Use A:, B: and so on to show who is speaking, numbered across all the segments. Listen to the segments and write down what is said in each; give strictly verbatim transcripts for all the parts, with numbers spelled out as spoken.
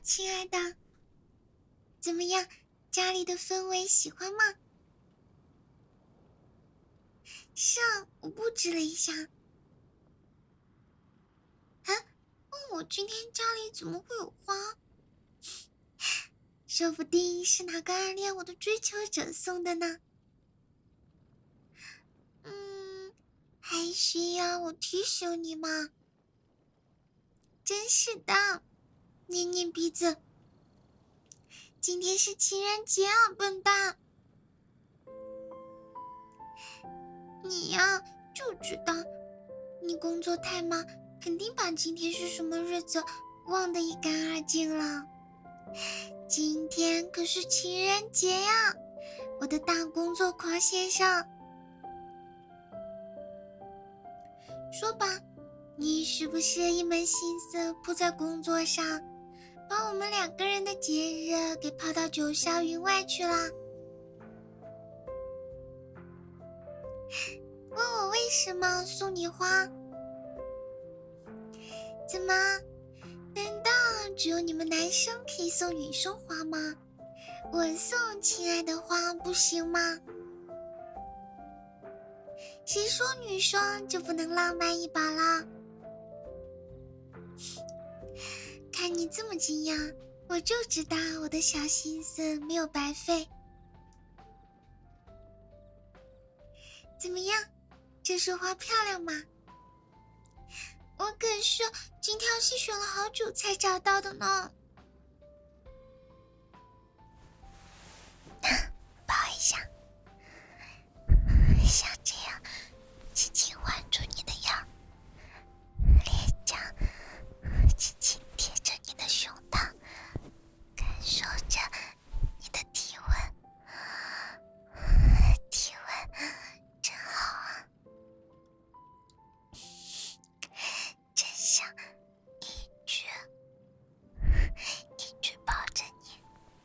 A: 亲爱的，怎么样？家里的氛围喜欢吗？是啊，我布置了一下。啊，问我今天家里怎么会有花？说不定是哪个暗恋我的追求者送的呢。嗯，还需要我提醒你吗？真是的，捏捏鼻子。今天是情人节啊，笨蛋！你呀，就知道你工作太忙，肯定把今天是什么日子忘得一干二净了。今天可是情人节呀，我的大工作狂先生。说吧，你是不是一门心思扑在工作上，把我们两个人的节日给抛到九霄云外去了？问我为什么送你花？怎么？难道只有你们男生可以送女生花吗？我送亲爱的花不行吗？谁说女生就不能浪漫一把啦？看你这么惊讶，我就知道我的小心思没有白费。怎么样，这束花漂亮吗？我可是精挑细选了好久才找到的呢。抱一下，像这样轻轻环住你的腰，脸颊轻轻贴着你的胸膛，感受着你的体温，体温真好啊，真想一直一直抱着你。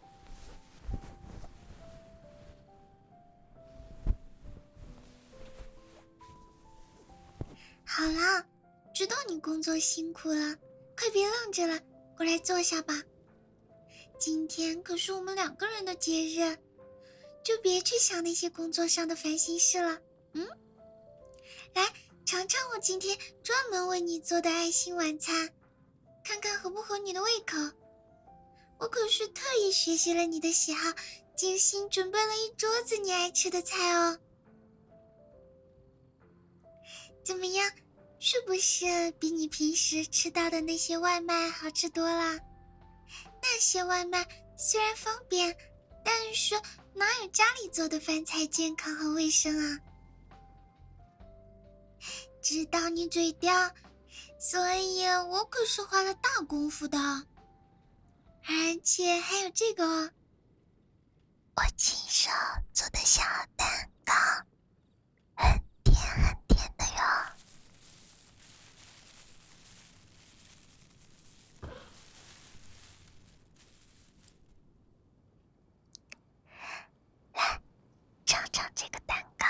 A: 好啦，知道你工作辛苦了，快别愣着了，过来坐下吧。今天可是我们两个人的节日，就别去想那些工作上的烦心事了。嗯，来尝尝我今天专门为你做的爱心晚餐，看看合不合你的胃口。我可是特意学习了你的喜好，精心准备了一桌子你爱吃的菜哦。怎么样，是不是比你平时吃到的那些外卖好吃多了？那些外卖虽然方便，但是哪有家里做的饭菜健康和卫生啊？知道你嘴刁，所以我可是花了大功夫的。而且还有这个哦，我亲手做的小蛋糕，很甜很甜的哟。来，尝尝这个蛋糕，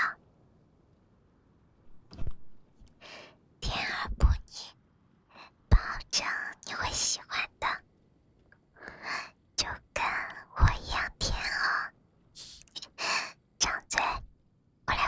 A: 甜而不腻，保证你会喜欢的，就跟我一样甜哦。张嘴，我来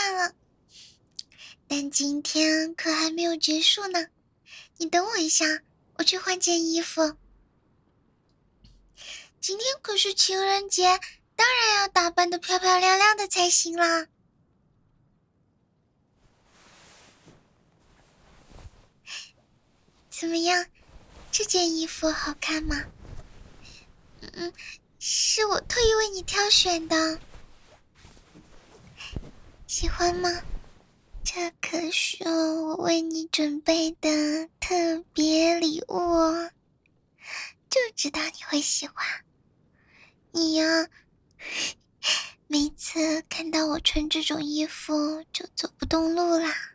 A: 看了。但今天可还没有结束呢，你等我一下，我去换件衣服。今天可是情人节，当然要打扮得漂漂亮亮的才行啦。怎么样，这件衣服好看吗？嗯，是我特意为你挑选的，喜欢吗？这可是我为你准备的特别礼物哦，就知道你会喜欢。你呀，每次看到我穿这种衣服就走不动路啦。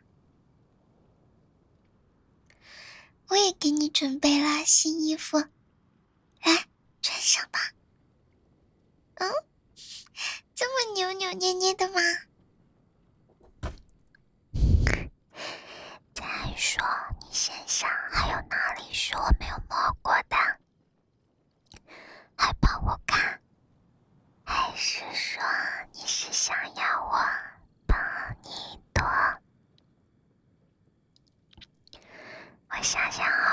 A: 我也给你准备了新衣服，来穿上吧。嗯，这么扭扭捏捏的吗？再说，你身上还有哪里是我没有摸过的？还帮我看？还是说你是想要我帮你躲？我想想哦，